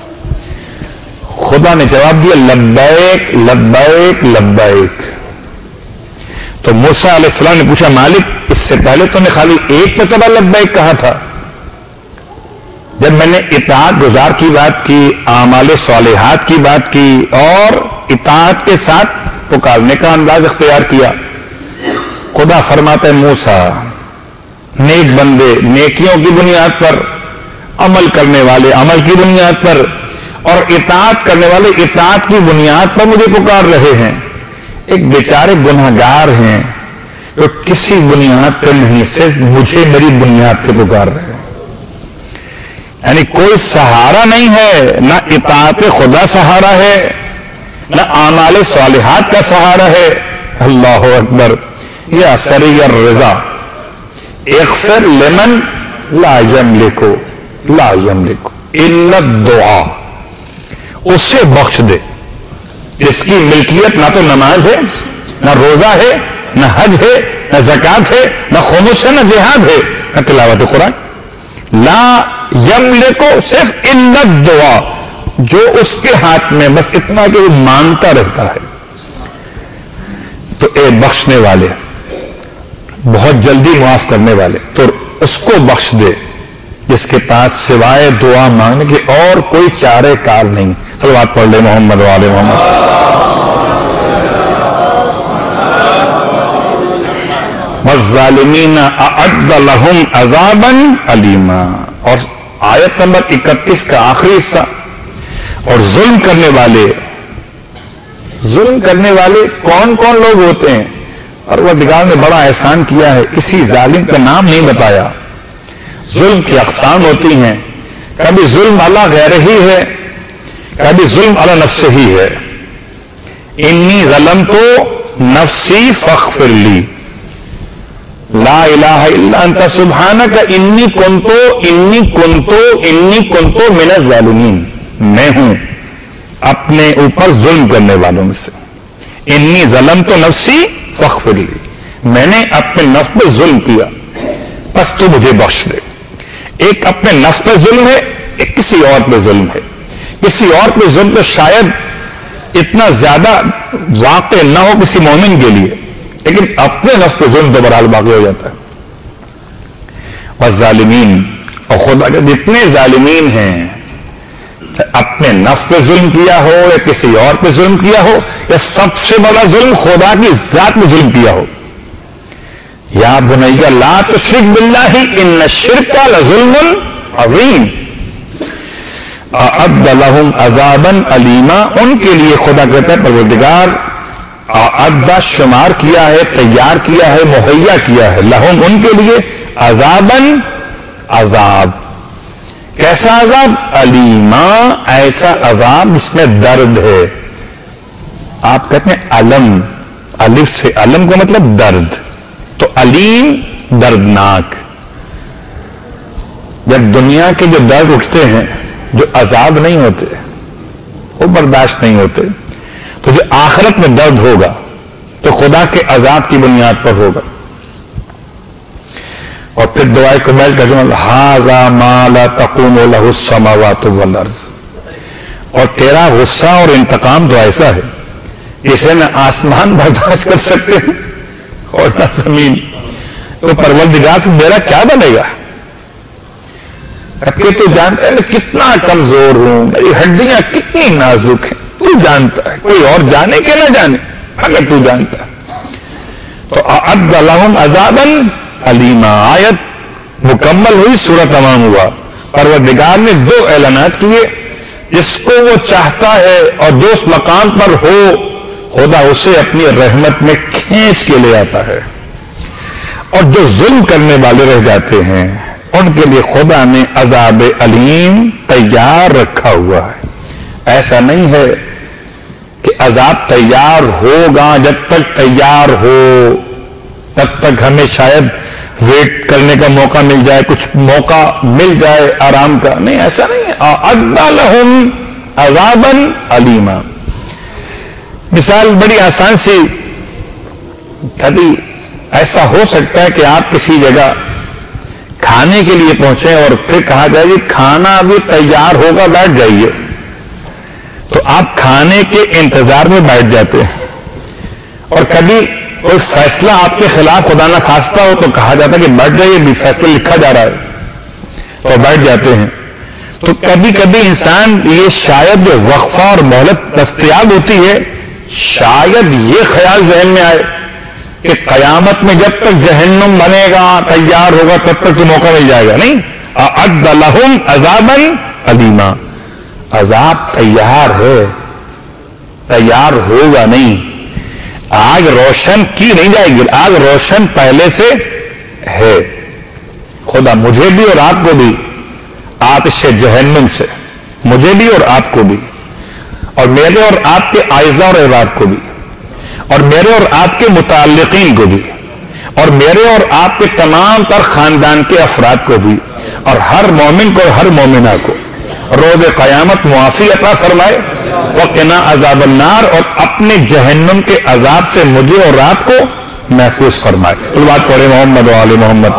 خدا نے جواب دیا لبیک لبیک لبیک۔ تو موسیٰ علیہ السلام نے پوچھا مالک اس سے پہلے تو نے خالی ایک مرتبہ لبیک کہا تھا، جب میں نے اطاعت گزار کی بات کی، اعمال صالحات کی بات کی اور اطاعت کے ساتھ پکارنے کا انداز اختیار کیا۔ خدا فرماتا ہے موسیٰ، نیک بندے نیکیوں کی بنیاد پر، عمل کرنے والے عمل کی بنیاد پر اور اطاعت کرنے والے اطاعت کی بنیاد پر مجھے پکار رہے ہیں۔ ایک بیچارے گنہگار ہیں جو کسی بنیاد پر نہیں، صرف مجھے میری بنیاد پہ پکار رہے ہیں، یعنی کوئی سہارا نہیں ہے، نہ اطاعت خدا سہارا ہے نہ اعمال صالحات کا سہارا ہے۔ اللہ اکبر۔ یا سری الرضا اغفر لمن لا یملکو لا یملکو الا الدعاء، اسے بخش دے جس کی ملکیت نہ تو نماز ہے، نہ روزہ ہے، نہ حج ہے، نہ زکات ہے، نہ خمس ہے، نہ جہاد ہے، نہ تلاوت قرآن۔ لا یملکو صرف الا الدعاء، جو اس کے ہاتھ میں بس اتنا کہ وہ مانگتا رہتا ہے۔ تو اے بخشنے والے، بہت جلدی معاف کرنے والے، تو اس کو بخش دے جس کے پاس سوائے دعا مانگنے کے اور کوئی چارے کار نہیں۔ صلوات پڑھ لے محمد و آل محمد۔ والظالمین اعد لهم عذابا علیما، اور آیت نمبر 31 کا آخری حصہ۔ اور ظلم کرنے والے کون کون لوگ ہوتے ہیں؟ اور وہ پروردگار نے بڑا احسان کیا ہے، کسی ظالم کا نام نہیں بتایا۔ ظلم کی اقسام ہوتی ہیں، کبھی ظلم علی غیر ہی ہے، کبھی ظلم علی نفس ہی ہے۔ انی ظلمت نفسی فاغفر لی، لا الہ الا انت سبحانک انی کنتو من الظالمین، میں ہوں اپنے اوپر ظلم کرنے والوں میں سے۔ انی ظلمت نفسی فاغفر لی، میں نے اپنے نفس پر ظلم کیا، بس تو مجھے بخش دے۔ ایک اپنے نفس پر ظلم ہے، ایک کسی اور پہ ظلم ہے۔ کسی اور پہ ظلم تو شاید اتنا زیادہ واقع نہ ہو کسی مومن کے لیے، لیکن اپنے نفس پہ ظلم تو بہرحال باقی ہو جاتا ہے۔ والظالمین، اور خدا کے جتنے ظالمین ہیں، اپنے نفس پہ ظلم کیا ہو یا کسی اور پہ ظلم کیا ہو، یا سب سے بڑا ظلم خدا کی ذات میں ظلم کیا ہو۔ یا بنی لا تشرک باللہ ان الشرک لظلم عظیم اعد لهم عذابا علیما، ان کے لیے خدا کہتا ہے پروردگار اعد شمار کیا ہے، تیار کیا ہے، مہیا کیا ہے، لہم ان کے لیے عذابا عذاب، کیسا عذاب؟ علیما، ایسا عذاب جس میں درد ہے۔ آپ کہتے ہیں علم، الف سے علم کا مطلب درد، تو علیم دردناک۔ جب دنیا کے جو درد اٹھتے ہیں، جو عذاب نہیں ہوتے، وہ برداشت نہیں ہوتے، تو جو آخرت میں درد ہوگا تو خدا کے عذاب کی بنیاد پر ہوگا۔ اور پھر دعائے کمیل کا جملہ ھذا ما لا تقوم له السماوات والارض، اور تیرا غصہ اور انتقام تو ایسا ہے جسے نہ آسمان برداشت کر سکتے ہیں اور نہ زمین، تو پروردگار میرا کیا بنے گا؟ کہ تو جانتا ہے میں کتنا کمزور ہوں، میری ہڈیاں کتنی نازک ہیں، تو جانتا ہے، کوئی اور جانے کہ نہ جانے، اگر تو جانتا ہے۔ تو اعد لهم عذابا علیما، آیت مکمل ہوئی، سورہ تمام ہوا۔ پروردگار نے 2 اعلانات کیے، جس کو وہ چاہتا ہے اور جو اس مقام پر ہو خدا اسے اپنی رحمت میں کھینچ کے لے آتا ہے، اور جو ظلم کرنے والے رہ جاتے ہیں ان کے لیے خدا نے عذاب علیم تیار رکھا ہوا ہے۔ ایسا نہیں ہے کہ عذاب تیار ہوگا، جب تک تیار ہو تب تک ہمیں شاید ویٹ کرنے کا موقع مل جائے، کچھ موقع مل جائے آرام کا، نہیں، ایسا نہیں ہے۔ اعد لہم عذابا علیما۔ مثال بڑی آسان سی، کبھی ایسا ہو سکتا ہے کہ آپ کسی جگہ کھانے کے لیے پہنچے اور پھر کہا جائے کہ کھانا ابھی تیار ہوگا، بیٹھ جائیے، تو آپ کھانے کے انتظار میں بیٹھ جاتے ہیں، اور کبھی کوئی فیصلہ آپ کے خلاف خدا نہ خواستہ ہو تو کہا جاتا ہے کہ بیٹھ جائیے، بھی فیصلہ لکھا جا رہا ہے، اور بیٹھ جاتے ہیں۔ تو کبھی کبھی انسان یہ شاید جو وقفہ اور مہلت دستیاب ہوتی ہے، شاید یہ خیال ذہن میں آئے کہ قیامت میں جب تک جہنم بنے گا تیار ہوگا تب تک تو موقع مل جائے گا، نہیں، اعد لہم عذابا علیما۔ عذاب تیار ہے، تیار ہوگا نہیں، آگ روشن کی نہیں جائے گی، آگ روشن پہلے سے ہے۔ خدا مجھے بھی اور آپ کو بھی آتش جہنم سے، مجھے بھی اور آپ کو بھی، اور میرے اور آپ کے اعزاء اور احباب کو بھی، اور میرے اور آپ کے متعلقین کو بھی، اور میرے اور آپ کے تمام تر خاندان کے افراد کو بھی، اور ہر مومن کو اور ہر مومنہ کو روز قیامت معافی عطا فرمائے، وقنا عذاب النار، اور اپنے جہنم کے عذاب سے مجھے اور آپ کو محفوظ فرمائے۔ تو بات پڑھے محمد و آل محمد۔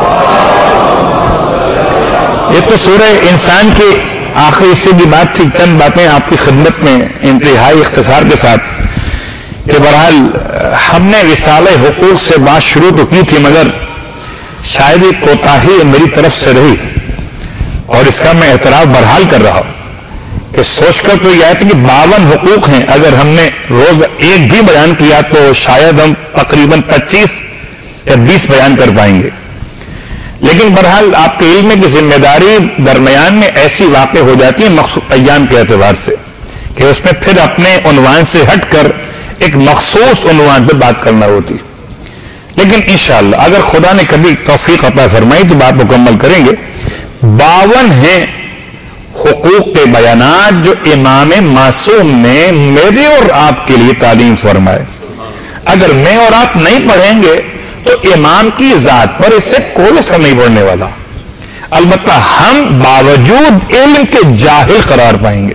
یہ تو سورہ انسان کے آخری حصے کی بات تھی، چند باتیں آپ کی خدمت میں انتہائی اختصار کے ساتھ، کہ بہرحال ہم نے رسالہ حقوق سے بات شروع تو کی تھی، مگر شاید یہ کوتاہی میری طرف سے رہی، اور اس کا میں اعتراف بحال کر رہا ہوں کہ سوچ کر تو یہ آیا تھا کہ 52 حقوق ہیں، اگر ہم نے روز ایک بھی بیان کیا تو شاید ہم تقریباً 25 یا 20 بیان کر پائیں گے، لیکن بہرحال آپ کے علم کی ذمہ داری درمیان میں ایسی واقع ہو جاتی ہے مخصوص ایام کے اعتبار سے کہ اس میں پھر اپنے عنوان سے ہٹ کر ایک مخصوص عنوان پہ بات کرنا ہوتی، لیکن انشاءاللہ اگر خدا نے کبھی توفیق عطا فرمائی تو بات مکمل کریں گے۔ 52 ہیں حقوق کے بیانات جو امام معصوم نے میرے اور آپ کے لیے تعلیم فرمائے۔ اگر میں اور آپ نہیں پڑھیں گے تو امام کی ذات پر اس سے کوئی اثر نہیں پڑنے والا، البتہ ہم باوجود علم کے جاہل قرار پائیں گے،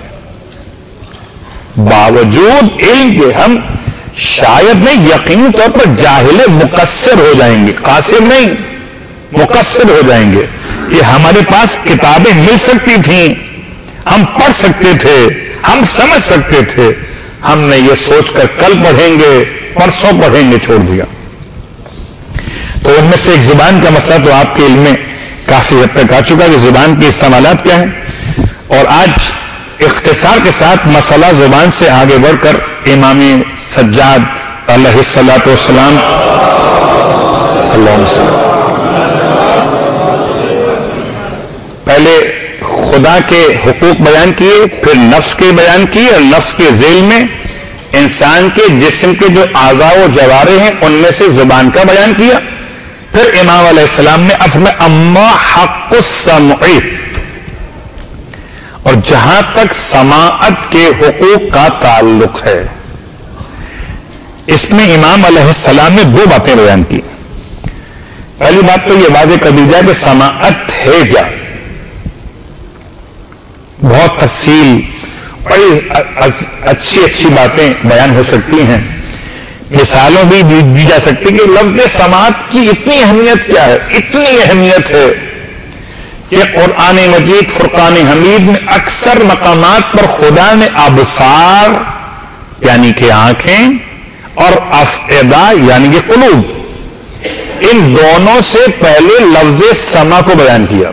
باوجود علم کے ہم شاید نہیں یقینی طور پر جاہل مقصر ہو جائیں گے، قاصر نہیں، مقصر ہو جائیں گے۔ یہ ہمارے پاس کتابیں مل سکتی تھیں، ہم پڑھ سکتے تھے، ہم سمجھ سکتے تھے، ہم نے یہ سوچ کر کل پڑھیں گے پرسوں پڑھیں گے چھوڑ دیا۔ تو ان میں سے ایک زبان کا مسئلہ تو آپ کے علم میں کافی حد تک آ چکا کہ زبان کے استعمالات کیا ہیں، اور آج اختصار کے ساتھ مسئلہ زبان سے آگے بڑھ کر امام سجاد علیہ الصلوۃ والسلام اللہم صلی پہلے خدا کے حقوق بیان کیے، پھر نفس کے بیان کیے، اور نفس کے ذیل میں انسان کے جسم کے جو اعضاء و جوارح ہیں ان میں سے زبان کا بیان کیا، پھر امام علیہ السلام نے اما حق السمع، اور جہاں تک سماعت کے حقوق کا تعلق ہے اس میں امام علیہ السلام نے 2 باتیں بیان کی۔ پہلی بات تو یہ واضح کر دی جائے کہ سماعت ہے کیا، بہت تفصیل بڑی اچھی باتیں بیان ہو سکتی ہیں، مثالوں بھی دی جا سکتی کہ لفظ سماعت کی اتنی اہمیت کیا ہے، اتنی اہمیت ہے کہ قرآن مجید فرقان حمید میں اکثر مقامات پر خدا نے ابصار یعنی کہ آنکھیں اور افئدہ یعنی کہ قلوب، ان دونوں سے پہلے لفظ سما کو بیان کیا۔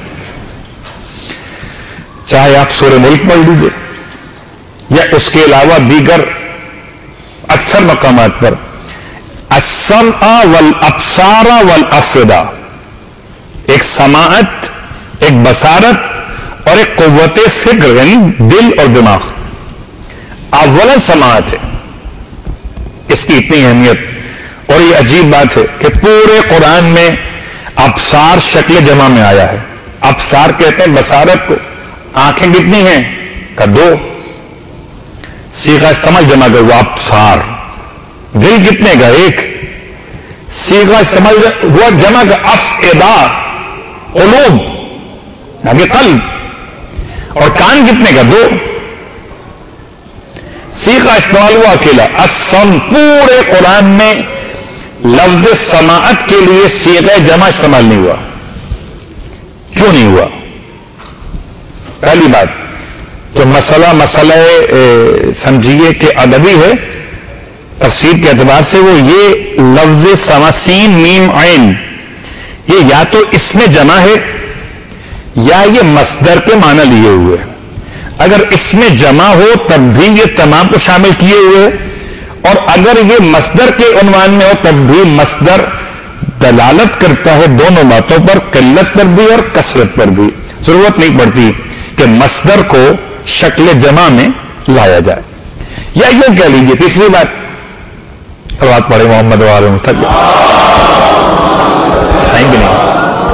چاہے آپ سورہ ملک پڑھ لیجیے یا اس کے علاوہ دیگر اکثر مقامات پر السمع والابصار والافئدہ، ایک سماعت، ایک بصارت اور ایک قوت فکر یعنی دل اور دماغ. اولن سماعت ہے، اس کی اتنی اہمیت. اور یہ عجیب بات ہے کہ پورے قرآن میں ابصار شکل جمع میں آیا ہے. ابصار کہتے ہیں بصارت کو. آنکھیں کتنی ہیں؟ کا 2. صیغہ استعمال جمع کر وہ ابصار. دل کتنے کا؟ 1. صیغہ استعمال ہوا جمع کا افئدہ قلوب آگے قلب. اور کان کتنے کا؟ 2. صیغہ استعمال ہوا اکیلا. السم. پورے قرآن میں لفظ سماعت کے لیے صیغہ جمع استعمال نہیں ہوا. کیوں نہیں ہوا؟ پہلی بات تو مسئلہ سمجھیے کہ ادبی ہے تفسیر کے اعتبار سے. وہ یہ لفظ سین میم عین یہ یا تو اس میں جمع ہے یا یہ مصدر کے معنی لیے ہوئے. اگر اس میں جمع ہو تب بھی یہ تمام کو شامل کیے ہوئے، اور اگر یہ مصدر کے عنوان میں ہو تب بھی مصدر دلالت کرتا ہے دونوں باتوں پر، قلت پر بھی اور کثرت پر بھی. ضرورت نہیں پڑتی کہ مصدر کو شکل جمع میں لایا جائے. یا یوں کہہ لیجیے. تیسری بات پڑھے محمد والے تھک آئیں گے نہیں.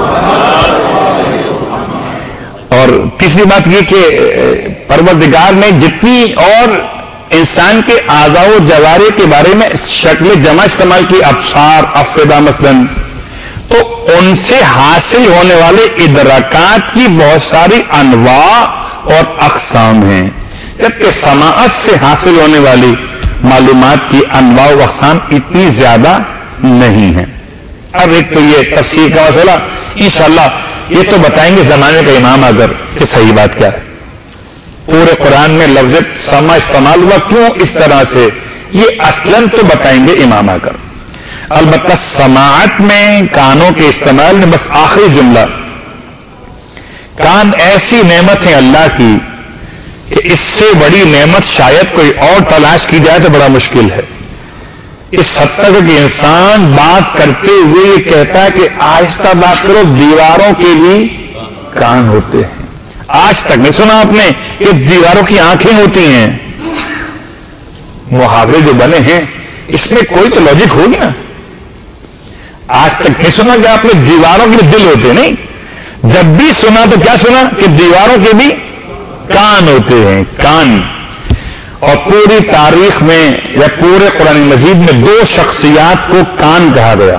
اور تیسری بات یہ کہ پروردگار نے جتنی اور انسان کے اعضاء و جوارح کے بارے میں شکل جمع استعمال کی، ابصار، افئدہ مثلا، تو ان سے حاصل ہونے والے ادراکات کی بہت ساری انواع اور اقسام ہیں، جبکہ سماعت سے حاصل ہونے والی معلومات کی انواع و اقسام اتنی زیادہ نہیں ہیں. اب ایک تو یہ تفسیر کا مسئلہ انشاءاللہ یہ تو بتائیں گے زمانے کا امام اگر کہ صحیح بات کیا ہے. پورے قرآن میں لفظ سما استعمال ہوا کیوں اس طرح سے، یہ اصلاً تو بتائیں گے امام اگر. البتہ سماعت میں کانوں کے استعمال میں بس آخری جملہ، کان ایسی نعمت ہے اللہ کی کہ اس سے بڑی نعمت شاید کوئی اور تلاش کی جائے تو بڑا مشکل ہے. اس حد تک کہ انسان بات کرتے ہوئے یہ کہتا ہے کہ آہستہ بات کرو، دیواروں کے بھی کان ہوتے ہیں. آج تک نہیں سنا آپ نے کہ دیواروں کی آنکھیں ہوتی ہیں. محاورے جو بنے ہیں اس میں کوئی تو لاجک ہوگی نا. آج تک نہیں سنا کہ آپ نے دیواروں کے بھی دل ہوتے. نہیں، جب بھی سنا تو کیا سنا کہ دیواروں کے بھی کان ہوتے ہیں. کان. اور پوری تاریخ میں یا پورے قرآن مجید میں 2 شخصیات کو کان کہا گیا.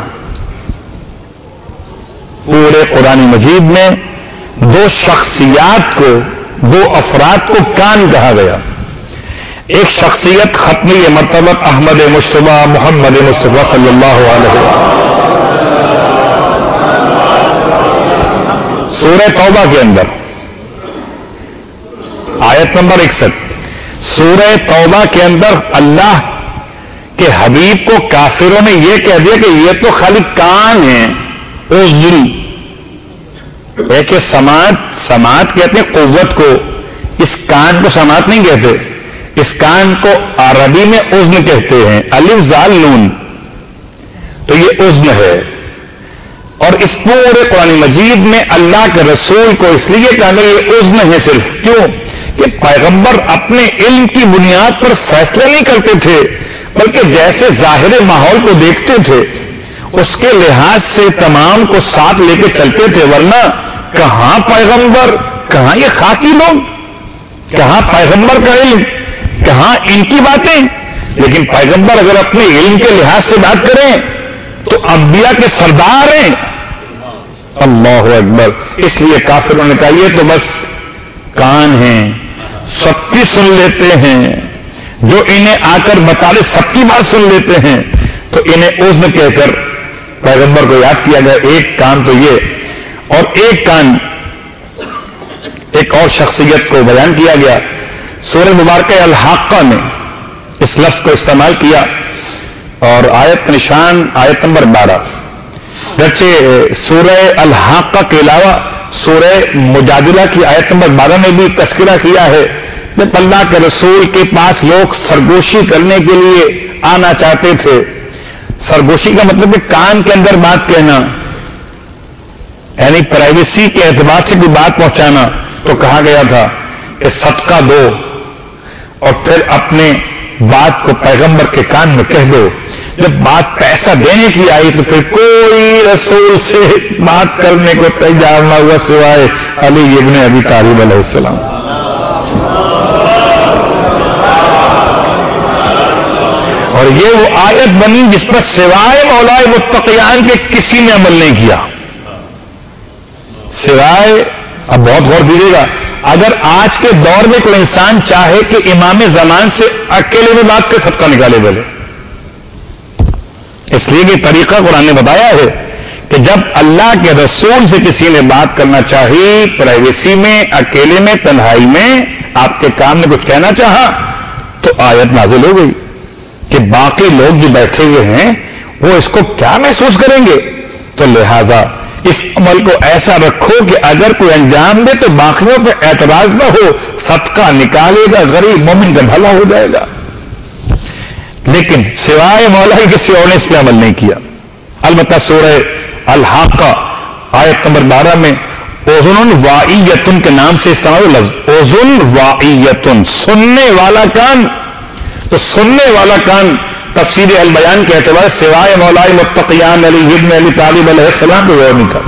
پورے قرآن مجید میں 2 شخصیات کو، 2 افراد کو کان کہا گیا. ایک شخصیت ختمی مرتبہ احمد مجتبی محمد مصطفیٰ صلی اللہ علیہ وسلم. سورہ توبہ کے اندر آیت نمبر 61، سورہ توبہ کے اندر اللہ کے حبیب کو کافروں نے یہ کہہ دیا کہ یہ تو خالی کان ہیں. اذن ہے کہ سماعت کہتے ہیں قوت کو. اس کان کو سماعت نہیں کہتے، اس کان کو عربی میں اذن کہتے ہیں. الف زال نون، تو یہ اذن ہے. اور اس پورے قرآن مجید میں اللہ کے رسول کو اس لیے کہا گیا یہ اذن ہے صرف. کیوں؟ کہ پیغمبر اپنے علم کی بنیاد پر فیصلے نہیں کرتے تھے، بلکہ جیسے ظاہر ماحول کو دیکھتے تھے اس کے لحاظ سے تمام کو ساتھ لے کے چلتے تھے. ورنہ کہاں پیغمبر، کہاں یہ خاکی لوگ، کہاں پیغمبر کا علم، کہاں ان کی باتیں. لیکن پیغمبر اگر اپنے علم کے لحاظ سے بات کریں تو انبیاء کے سردار ہیں. اللہ اکبر. اس لیے کافروں نے کہا یہ تو بس کان ہیں، سب کی سن لیتے ہیں، جو انہیں آ کر بتا دے سب کی بات سن لیتے ہیں. تو انہیں اذن کہہ کر پیغمبر کو یاد کیا گیا. ایک کان تو یہ، اور ایک کان ایک اور شخصیت کو بیان کیا گیا. سورہ مبارکہ الحاقہ میں اس لفظ کو استعمال کیا، اور آیت کا نشان آیت نمبر 12. گرچہ سورہ الحاقہ کے علاوہ سورہ مجادلہ کی آیت نمبر 12 میں بھی تذکرہ کیا ہے. جب اللہ کے رسول کے پاس لوگ سرگوشی کرنے کے لیے آنا چاہتے تھے، سرگوشی کا مطلب ہے کان کے اندر بات کہنا، یعنی پرائیویسی کے اعتبار سے کوئی بات پہنچانا، تو کہا گیا تھا کہ صدقہ دو اور پھر اپنے بات کو پیغمبر کے کان میں کہہ دو. جب بات پیسہ دینے کی آئی تو پھر کوئی رسول سے بات کرنے کو تیار نہ ہوا سوائے علی ابن ابی طالب علیہ السلام. اور یہ وہ آیت بنی جس پر سوائے مولائے متقیان کے کسی نے عمل نہیں کیا. سوائے، اب بہت غور دیجیے گا، اگر آج کے دور میں کوئی انسان چاہے کہ امام زمان سے اکیلے میں بات کر صدقہ نکالے بولے، اس لیے کہ طریقہ قرآن نے بتایا ہے کہ جب اللہ کے رسول سے کسی نے بات کرنا چاہی پرائیویسی میں، اکیلے میں، تنہائی میں، آپ کے کام نے کچھ کہنا چاہا تو آیت نازل ہو گئی کہ باقی لوگ جو بیٹھے ہوئے ہیں وہ اس کو کیا محسوس کریں گے. تو لہذا اس عمل کو ایسا رکھو کہ اگر کوئی انجام دے تو باقیوں پہ اعتراض نہ ہو، صدقہ نکالے گا غریب مومن کا بھلا ہو جائے گا. لیکن سوائے مولا کسی اور نے اس پہ عمل نہیں کیا. البتہ سورہ الحاقہ آیت نمبر 12 میں اذن واعیۃ کے نام سے استعمال لفظ اذن واعیۃ، سننے والا کان. تو سننے والا کان تفسیر البیان کے اعتبار سوائے مولائے متقیان علی ابن ابی طالب علیہ السلام کو وہ نہیں تھا.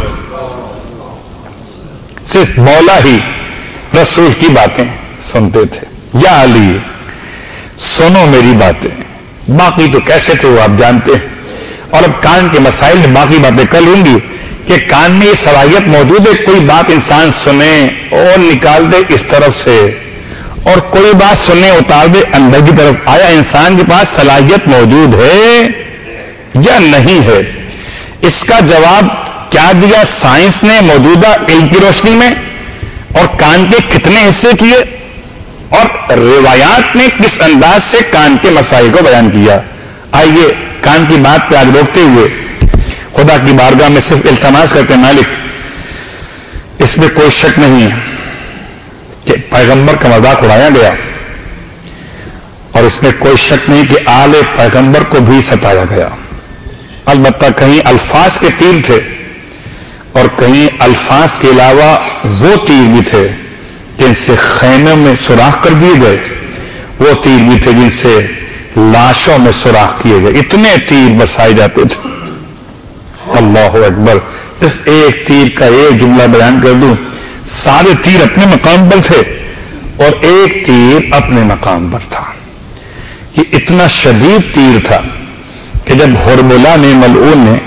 صرف مولا ہی رسول کی باتیں سنتے تھے. یا علی سنو میری باتیں، باقی تو کیسے تھے وہ آپ جانتے ہیں. اور اب کان کے مسائل میں باقی باتیں کر لوں گی کہ کان میں یہ صلاحیت موجود ہے کوئی بات انسان سنے اور نکال دے اس طرف سے، اور کوئی بات سننے اتار دے اندر کی طرف. آیا انسان کے پاس صلاحیت موجود ہے یا نہیں ہے؟ اس کا جواب کیا دیا سائنس نے موجودہ علم کی روشنی میں، اور کان کے کتنے حصے کیے، اور روایات نے کس انداز سے کان کے مسائل کو بیان کیا. آئیے کان کی بات پہ آج روکتے ہوئے خدا کی بارگاہ میں صرف التماس کرتے ہیں مالک، اس میں کوئی شک نہیں ہے کہ پیغمبر کا مذاق اڑایا گیا، اور اس میں کوئی شک نہیں کہ آل پیغمبر کو بھی ستایا گیا. البتہ کہیں الفاظ کے تیر تھے اور کہیں الفاظ کے علاوہ وہ تیر بھی تھے جن سے خیمے میں سوراخ کر دیے گئے، وہ تیر بھی تھے جن سے لاشوں میں سوراخ کیے گئے. اتنے تیر برسائے جاتے تھے. اللہ اکبر. صرف ایک تیر کا ایک جملہ بیان کر دوں، سارے تیر اپنے مقام پر تھے اور ایک تیر اپنے مقام پر تھا. یہ اتنا شدید تیر تھا کہ جب ہرملہ نے ملعون نے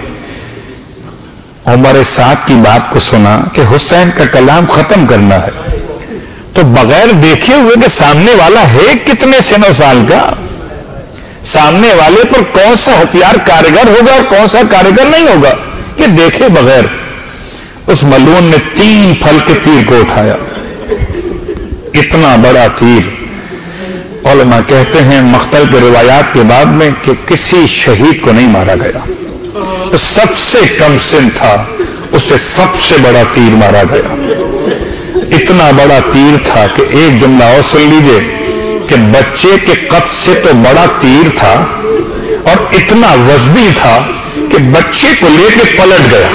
عمر سعد کی بات کو سنا کہ حسین کا کلام ختم کرنا ہے، تو بغیر دیکھے ہوئے کہ سامنے والا ہے کتنے سن و سال کا، سامنے والے پر کون سا ہتھیار کارگر ہوگا اور کون سا کارگر نہیں ہوگا، یہ دیکھے بغیر اس ملعون نے 3 پھل کے تیر کو اٹھایا. اتنا بڑا تیر. علماء کہتے ہیں مختلف روایات کے بعد میں کہ کسی شہید کو نہیں مارا گیا، سب سے کم سن تھا اسے سب سے بڑا تیر مارا گیا. اتنا بڑا تیر تھا کہ ایک جملہ اور سن لیجئے کہ بچے کے قد سے تو بڑا تیر تھا اور اتنا وزنی تھا کہ بچے کو لے کے پلٹ گیا.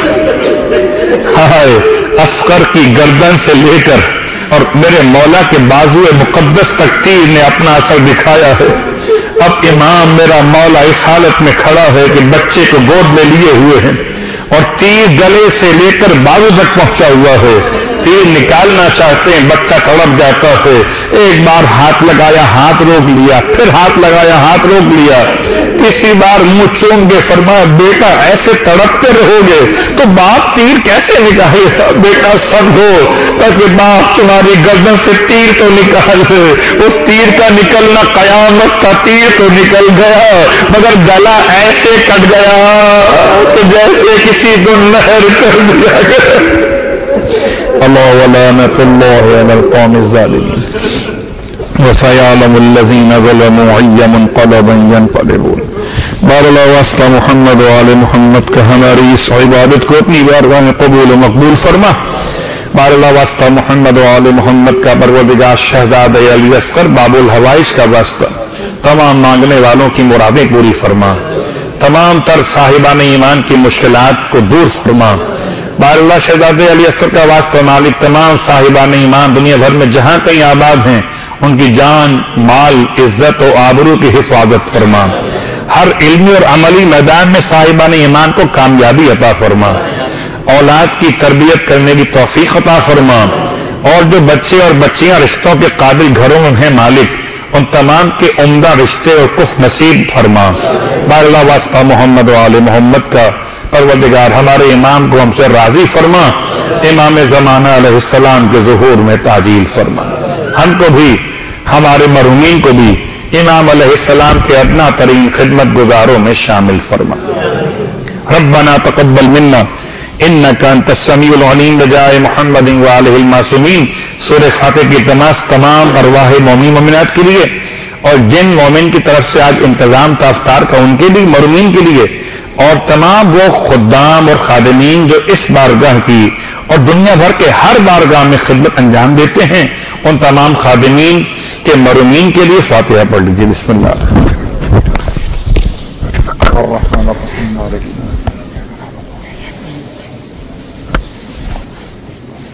ہائے اصغر کی گردن سے لے کر اور میرے مولا کے بازو مقدس تک تیر نے اپنا اثر دکھایا ہے. اب امام میرا مولا اس حالت میں کھڑا ہے کہ بچے کو گود میں لیے ہوئے ہیں اور تیر گلے سے لے کر بازو تک پہنچا ہوا ہے. تیر نکالنا چاہتے ہیں، بچہ تڑپ جاتا ہے. ایک بار ہاتھ لگایا، ہاتھ روک لیا، پھر ہاتھ لگایا، ہاتھ روک لیا. تیسری بار منہ چوم کے فرمایا بیٹا ایسے تڑپتے رہو گے تو باپ تیر کیسے نکالے گا؟ بیٹا سب ہو تاکہ باپ تمہاری گردن سے تیر تو نکال دے. اس تیر کا نکلنا قیامت کا تیر تو نکل گیا مگر گلا ایسے کٹ گیا کہ جیسے کسی کو نہر کر دیا گیا. اللہ ولعنۃ اللہ علی القوم الظالمین وسيعلم الذين ظلموا أي منقلب ينقلبون. بار اللہ واسطہ محمد و آل محمد کا ہماری اس عبادت کو اپنی بارگاہ میں قبول و مقبول فرما. بار اللہ واسطہ محمد و آل محمد کا پروردگار شہزاد علی اصغر باب الحوائج کا واسطہ تمام مانگنے والوں کی مرادیں پوری فرما. تمام تر صاحبان ایمان کی مشکلات کو دور فرما. بار اللہ شہزادے علی اصغر کا واسطہ مالک تمام صاحبان ایمان دنیا بھر میں جہاں کہیں آباد ہیں ان کی جان مال عزت و آبرو کی حفاظت فرما. ہر علمی اور عملی میدان میں صاحبان ایمان کو کامیابی عطا فرما. اولاد کی تربیت کرنے کی توفیق عطا فرما. اور جو بچے اور بچیاں رشتوں کے قابل گھروں میں ہیں مالک ان تمام کے عمدہ رشتے اور کف نصیب فرما. بار اللہ واسطہ محمد و آل محمد کا پروردگار ہمارے امام کو ہم سے راضی فرما. امام زمانہ علیہ السلام کے ظہور میں تعجیل فرما. ہم کو بھی ہمارے مرحومین کو بھی امام علیہ السلام کے ادنا ترین خدمت گزاروں میں شامل فرما. ربنا تقبل منا انک انت السمیع العلیم بجائے محمد وآلہ المعصومین. سورہ فاتحہ کی تمام ارواح مومنین مومنات کے لیے اور جن مومن کی طرف سے آج انتظام تھا افطار کا ان کے بھی مرحومین کے لیے اور تمام وہ خدام اور خادمین جو اس بارگاہ کی اور دنیا بھر کے ہر بارگاہ میں خدمت انجام دیتے ہیں ان تمام خادمین کے مرحومین کے لیے فاتحہ پڑھ لیجیے. بسم اللہ الرحمن الرحیم.